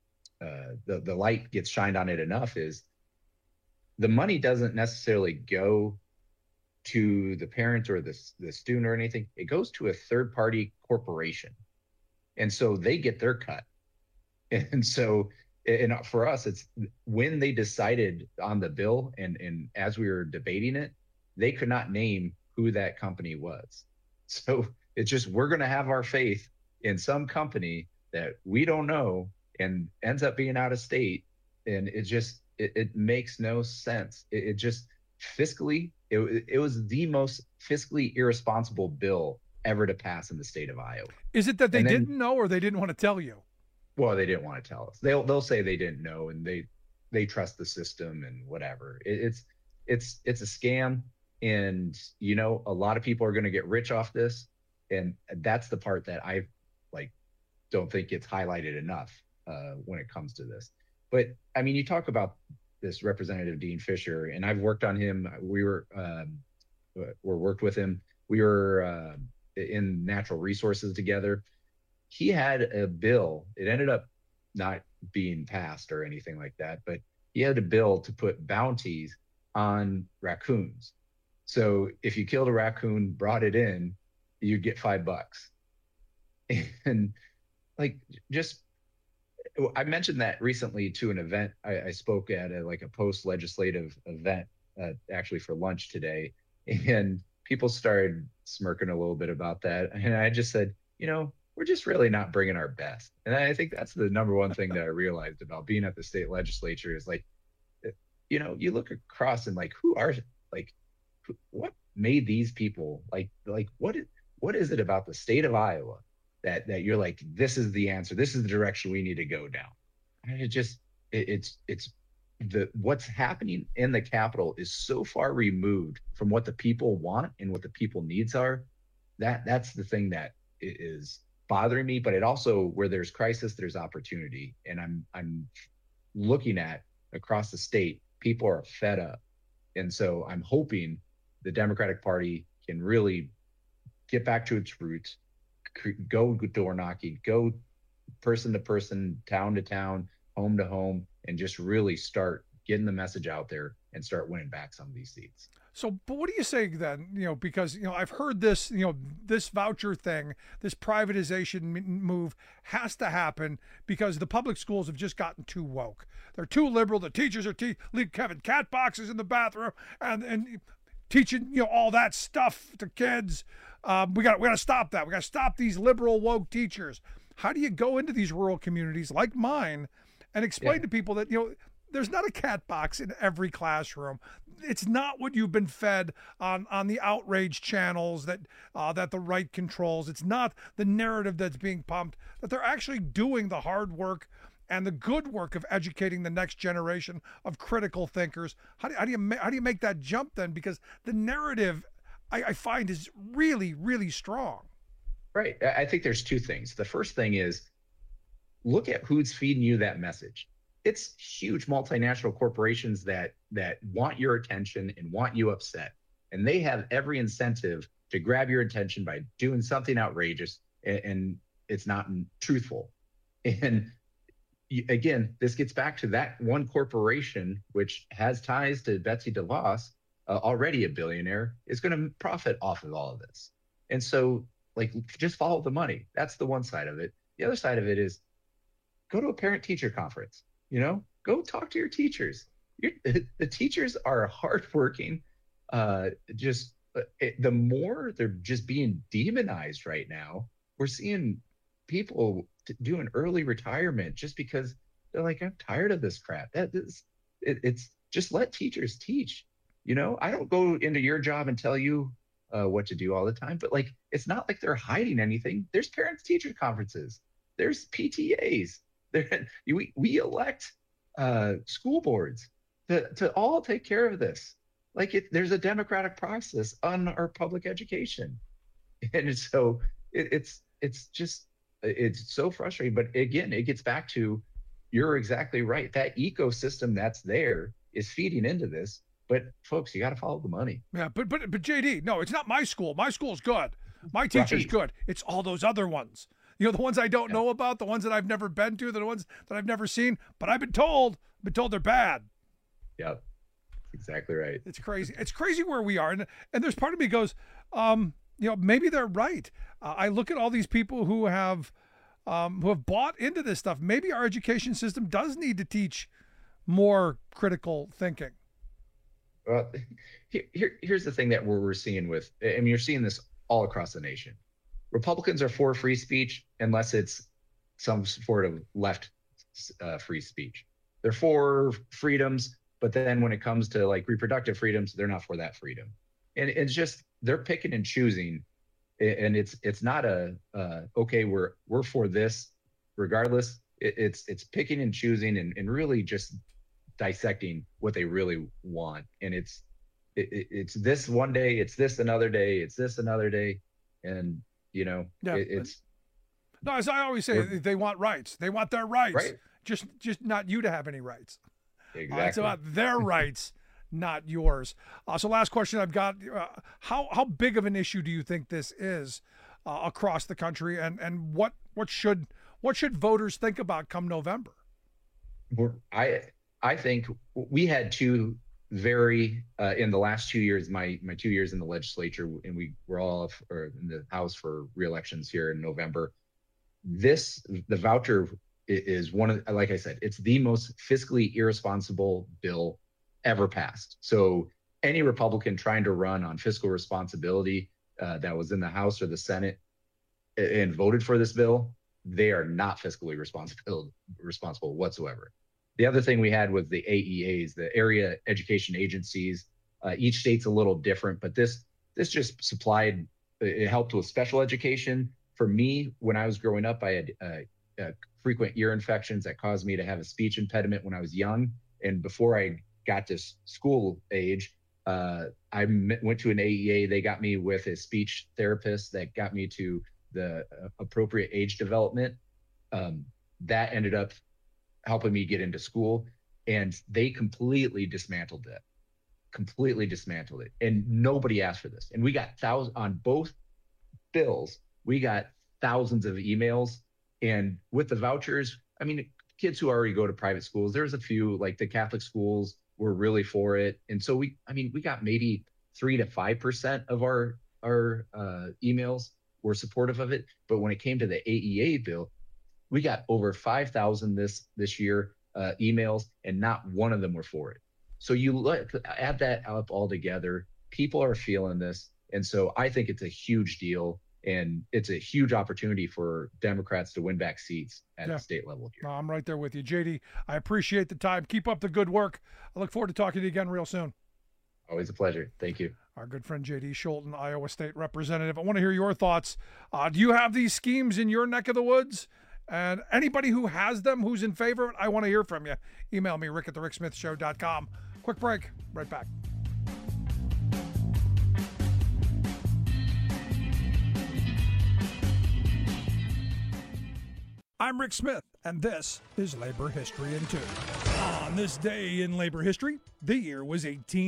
light gets shined on it enough is the money doesn't necessarily go to the parent or the student or anything. It goes to a third party corporation, and so they get their cut. And so, and for us, it's when they decided on the bill, and as we were debating it, they could not name who that company was. So it's just, we're going to have our faith in some company that we don't know and ends up being out of state. And it makes no sense. It just fiscally, it was the most fiscally irresponsible bill ever to pass in the state of Iowa. Is it that they didn't know, or they didn't want to tell you? Well, they didn't want to tell us. They'll say they didn't know, and they trust the system and whatever. It's a scam, and a lot of people are going to get rich off this, and that's the part that I don't think gets highlighted enough when it comes to this. But I mean, you talk about this Representative Dean Fisher, and I've worked on him. We worked with him. We were in natural resources together. He had a bill. It ended up not being passed or anything like that, but he had a bill to put bounties on raccoons. So if you killed a raccoon, brought it in, you'd get $5. And I mentioned that recently to an event. I spoke at a post-legislative event, actually for lunch today, and people started smirking a little bit about that. And I just said, we're just really not bringing our best. And I think that's the number one thing that I realized about being at the state legislature is you look across and what made these people what is it about the state of Iowa that you're like, this is the answer, this is the direction we need to go down? it's what's happening in the Capitol is so far removed from what the people want and what the people needs are. That's the thing that is bothering me. But it also, where there's crisis, there's opportunity. And I'm looking at across the state, people are fed up. And so I'm hoping the Democratic Party can really get back to its roots, go door knocking, go person to person, town to town, home to home, and just really start getting the message out there and start winning back some of these seats. So, but what do you say then? Because, I've heard this, this voucher thing, this privatization move has to happen because the public schools have just gotten too woke. They're too liberal. The teachers are leave Kevin cat boxes in the bathroom and teaching, all that stuff to kids. We got to stop that. We got to stop these liberal woke teachers. How do you go into these rural communities like mine and explain to people that, there's not a cat box in every classroom. It's not what you've been fed on the outrage channels that the right controls. It's not the narrative that's being pumped, that they're actually doing the hard work and the good work of educating the next generation of critical thinkers. How do you make that jump then? Because the narrative I find is really, really strong. Right. I think there's two things. The first thing is look at who's feeding you that message. It's huge multinational corporations that want your attention and want you upset. And they have every incentive to grab your attention by doing something outrageous and it's not truthful. And again, this gets back to that one corporation, which has ties to Betsy DeVos, already a billionaire, is going to profit off of all of this. And so, just follow the money. That's the one side of it. The other side of it is go to a parent-teacher conference. Go talk to your teachers. The teachers are hardworking. The more they're just being demonized right now, we're seeing people doing early retirement just because they're like, I'm tired of this crap. It's just let teachers teach. I don't go into your job and tell you what to do all the time, but it's not like they're hiding anything. There's parents-teacher conferences. There's PTAs. We elect school boards to all take care of this. There's a democratic process on our public education, and so it's so frustrating. But again, it gets back to, you're exactly right. That ecosystem that's there is feeding into this. But folks, you got to follow the money. Yeah, but JD, no, it's not my school. My school's good. My teacher's good. It's all those other ones. The ones I don't know about, the ones that I've never been to, the ones that I've never seen, but I've been told they're bad. Yep. Exactly right. It's crazy. It's crazy where we are. And there's part of me goes, maybe they're right. I look at all these people who have bought into this stuff. Maybe our education system does need to teach more critical thinking. Well, here's the thing that we're seeing you're seeing this all across the nation. Republicans are for free speech unless it's some sort of left free speech. They're for freedoms, but then when it comes to reproductive freedoms, they're not for that freedom. And it's just, they're picking and choosing. And it's not okay, we're for this regardless. It's picking and choosing and really just dissecting what they really want. And it's this one day, it's this another day, it's this another day. And it's no, as I always say, they want rights. They want their rights. Right. Just not you to have any rights. Exactly. It's about their rights, not yours. So last question I've got, how big of an issue do you think this is across the country, and what should voters think about come November? I think we had two very in the last 2 years, my 2 years in the legislature, and we were all in the House for re-elections here in November. The voucher is one of, like I said, it's the most fiscally irresponsible bill ever passed. So any Republican trying to run on fiscal responsibility that was in the House or the Senate and voted for this bill, they are not fiscally responsible whatsoever. The other thing we had was the AEAs, the area education agencies. Each state's a little different, but this just it helped with special education. For me, when I was growing up, I had frequent ear infections that caused me to have a speech impediment when I was young. And before I got to school age, I went to an AEA. They got me with a speech therapist that got me to the appropriate age development. That ended up helping me get into school, and they completely dismantled it. And nobody asked for this. And we got thousands on both bills. We got thousands of emails. And with the vouchers, I mean, kids who already go to private schools, there's a few, like the Catholic schools were really for it. And so we got maybe 3 to 5% of our emails were supportive of it. But when it came to the AEA bill, we got over 5,000 this year emails, and not one of them were for it. So you add that up all together, people are feeling this. And so I think it's a huge deal, and it's a huge opportunity for Democrats to win back seats at the state level here. No, I'm right there with you. JD, I appreciate the time. Keep up the good work. I look forward to talking to you again real soon. Always a pleasure. Thank you. Our good friend JD Scholten, Iowa State Representative. I want to hear your thoughts. Do you have these schemes in your neck of the woods? And anybody who has them, who's in favor of it, I want to hear from you. Email me, rick@thericksmithshow.com. Quick break. Right back. I'm Rick Smith, and this is Labor History in 2. On this day in labor history, the year was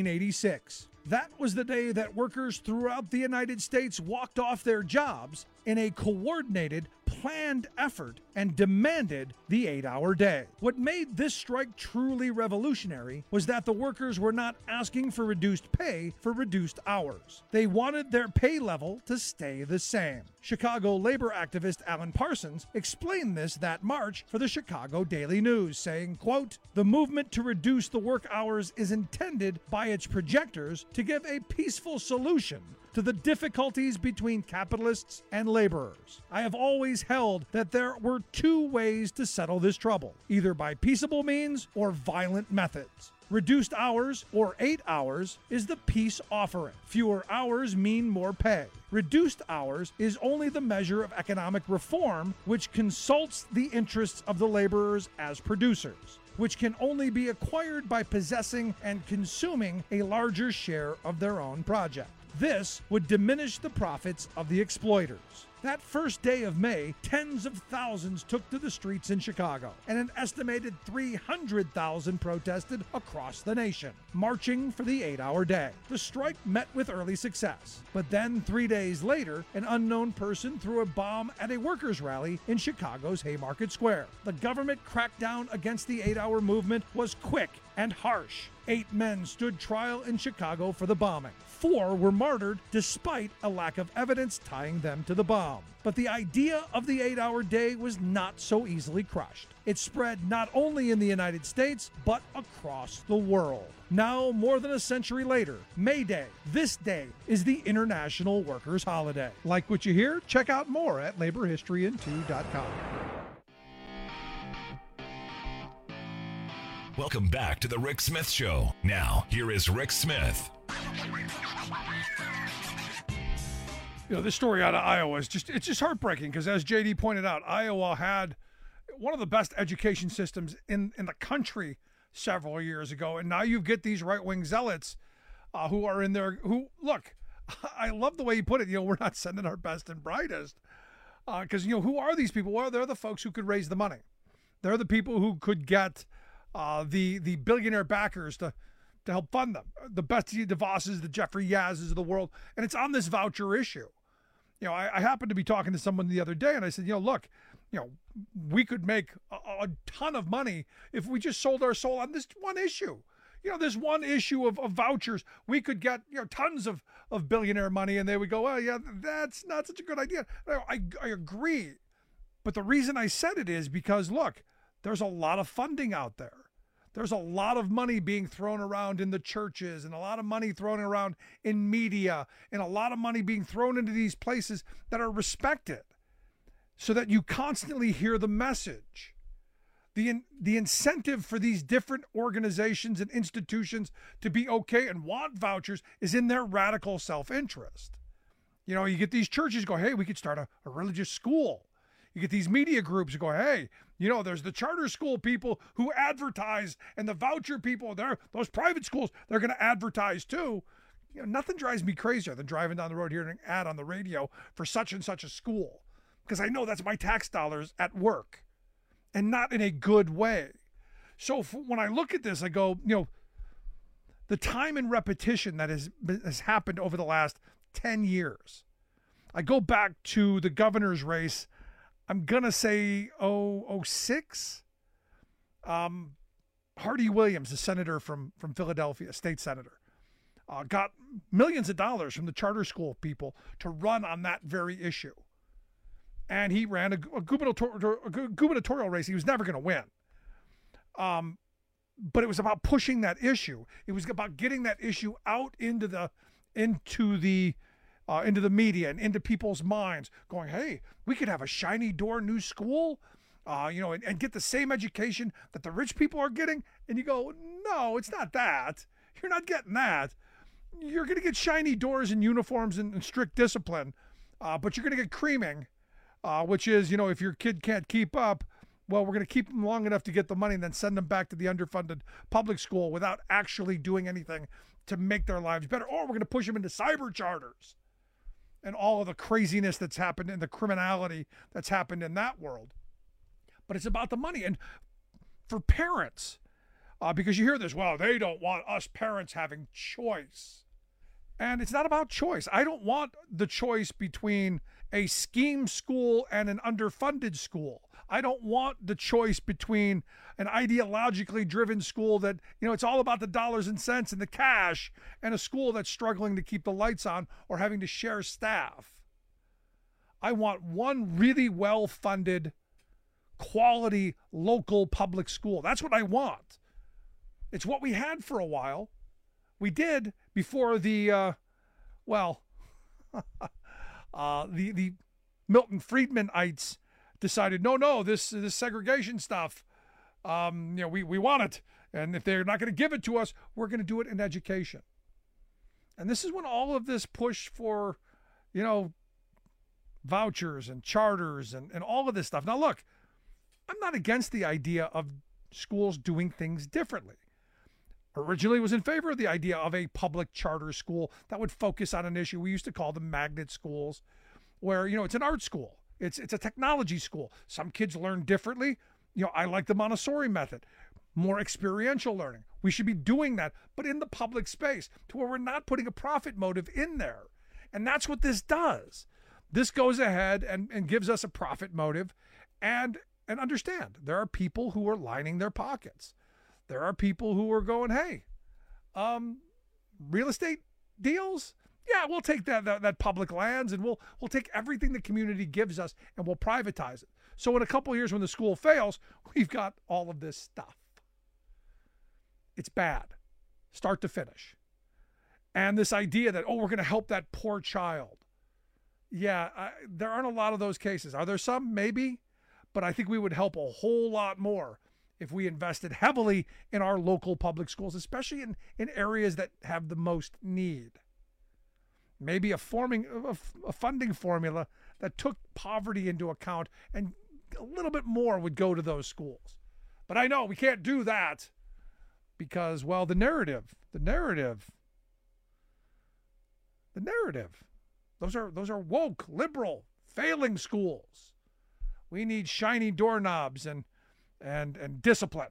1886. That was the day that workers throughout the United States walked off their jobs in a coordinated, planned effort and demanded the 8-hour day. What made this strike truly revolutionary was that the workers were not asking for reduced pay for reduced hours. They wanted their pay level to stay the same. Chicago labor activist Alan Parsons explained this that March for the Chicago Daily News, saying, quote, "The movement to reduce the work hours is intended by its projectors to give a peaceful solution to the difficulties between capitalists and laborers. I have always held that there were two ways to settle this trouble, either by peaceable means or violent methods. Reduced hours, or 8 hours, is the peace offering. Fewer hours mean more pay. Reduced hours is only the measure of economic reform which consults the interests of the laborers as producers, which can only be acquired by possessing and consuming a larger share of their own project. This would diminish the profits of the exploiters." That first day of May, tens of thousands took to the streets in Chicago, and an estimated 300,000 protested across the nation, marching for the 8-hour day. The strike met with early success, but then 3 days later, an unknown person threw a bomb at a workers' rally in Chicago's Haymarket Square. The government crackdown against the 8-hour movement was quick and harsh. 8 men stood trial in Chicago for the bombing. 4 were martyred despite a lack of evidence tying them to the bomb. But the idea of the 8-hour day was not so easily crushed. It spread not only in the United States, but across the world. Now, more than a century later, May Day, this day, is the International Workers' Holiday. Like what you hear? Check out more at laborhistoryin2.com. Welcome back to the Rick Smith Show. Now, here is Rick Smith. You know, this story out of Iowa is it's just heartbreaking because, as JD pointed out, Iowa had one of the best education systems in the country several years ago. And now you get these right-wing zealots who are in there who, look, I love the way you put it. You know, we're not sending our best and brightest because, you know, who are these people? Well, they're the folks who could raise the money. They're the people who could get the billionaire backers to help fund them. The Betsy DeVosses, the Jeffrey Yaz's of the world. And it's on this voucher issue. You know, I happened to be talking to someone the other day, and I said, you know, look, you know, we could make a ton of money if we just sold our soul on this one issue. You know, this one issue of vouchers, we could get, you know, tons of billionaire money, and they would go, well, yeah, that's not such a good idea. I agree. But the reason I said it is because, look, there's a lot of funding out there. There's a lot of money being thrown around in the churches, and a lot of money thrown around in media, and a lot of money being thrown into these places that are respected so that you constantly hear the message. The incentive for these different organizations and institutions to be okay and want vouchers is in their radical self-interest. You know, you get these churches go, hey, we could start a religious school. You get these media groups who go, hey, you know, there's the charter school people who advertise, and the voucher people, those private schools, they're going to advertise too. You know, nothing drives me crazier than driving down the road hearing an ad on the radio for such and such a school, because I know that's my tax dollars at work, and not in a good way. So when I look at this, I go, you know, the time and repetition that has happened over the last 10 years. I go back to the governor's race. I'm going to say 06. Hardy Williams, the senator from Philadelphia, state senator, got millions of dollars from the charter school people to run on that very issue. And he ran a gubernatorial race he was never going to win. But it was about pushing that issue. It was about getting that issue out into the media and into people's minds, going, hey, we could have a shiny door new school, and get the same education that the rich people are getting. And you go, no, it's not that. You're not getting that. You're going to get shiny doors and uniforms and strict discipline, but you're going to get creaming, which is, you know, if your kid can't keep up, well, we're going to keep them long enough to get the money and then send them back to the underfunded public school without actually doing anything to make their lives better. Or we're going to push them into cyber charters and all of the craziness that's happened and the criminality that's happened in that world. But it's about the money. And for parents, because you hear this, well, they don't want us parents having choice. And it's not about choice. I don't want the choice between a scheme school and an underfunded school. I don't want the choice between an ideologically driven school that, you know, it's all about the dollars and cents and the cash, and a school that's struggling to keep the lights on or having to share staff. I want one really well-funded, quality, local public school. That's what I want. It's what we had for a while. We did before the Milton Friedmanites decided, no, this segregation stuff, we want it. And if they're not going to give it to us, we're going to do it in education. And this is when all of this push for, you know, vouchers and charters and all of this stuff. Now, look, I'm not against the idea of schools doing things differently. Originally was in favor of the idea of a public charter school that would focus on an issue. We used to call them magnet schools, where, you know, it's an art school. It's a technology school. Some kids learn differently. You know, I like the Montessori method, more experiential learning. We should be doing that, but in the public space to where we're not putting a profit motive in there. And that's what this does. This goes ahead and gives us a profit motive, and understand there are people who are lining their pockets. There are people who are going, hey, real estate deals? Yeah, we'll take that public lands, and we'll take everything the community gives us and we'll privatize it. So in a couple of years when the school fails, we've got all of this stuff. It's bad, start to finish. And this idea that, we're going to help that poor child. Yeah, there aren't a lot of those cases. Are there some? Maybe. But I think we would help a whole lot more if we invested heavily in our local public schools, especially in areas that have the most need. Maybe a funding formula that took poverty into account, and a little bit more would go to those schools. But I know we can't do that because, well, the narrative. Those are woke, liberal, failing schools. We need shiny doorknobs and discipline.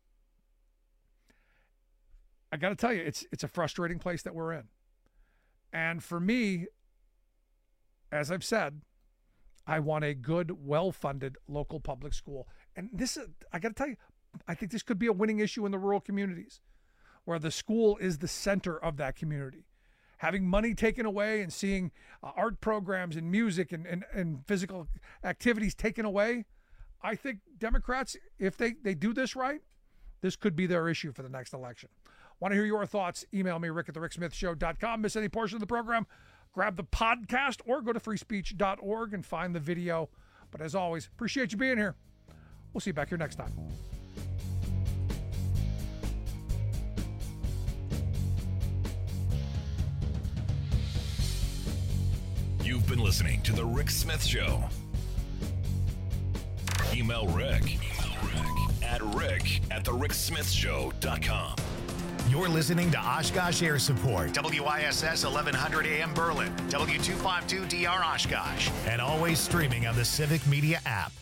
I got to tell you, it's a frustrating place that we're in. And for me, as I've said, I want a good, well-funded local public school. And this is, I got to tell you, I think this could be a winning issue in the rural communities where the school is the center of that community. Having money taken away and seeing art programs and music and physical activities taken away, I think Democrats, if they do this right, this could be their issue for the next election. Want to hear your thoughts? Email me, rick@thericksmithshow.com. Miss any portion of the program? Grab the podcast or go to freespeech.org and find the video. But as always, appreciate you being here. We'll see you back here next time. You've been listening to The Rick Smith Show. Email Rick at rick@thericksmithshow.com. You're listening to Oshkosh Air Support, WISS 1100 AM Berlin, W252DR Oshkosh, and always streaming on the Civic Media app.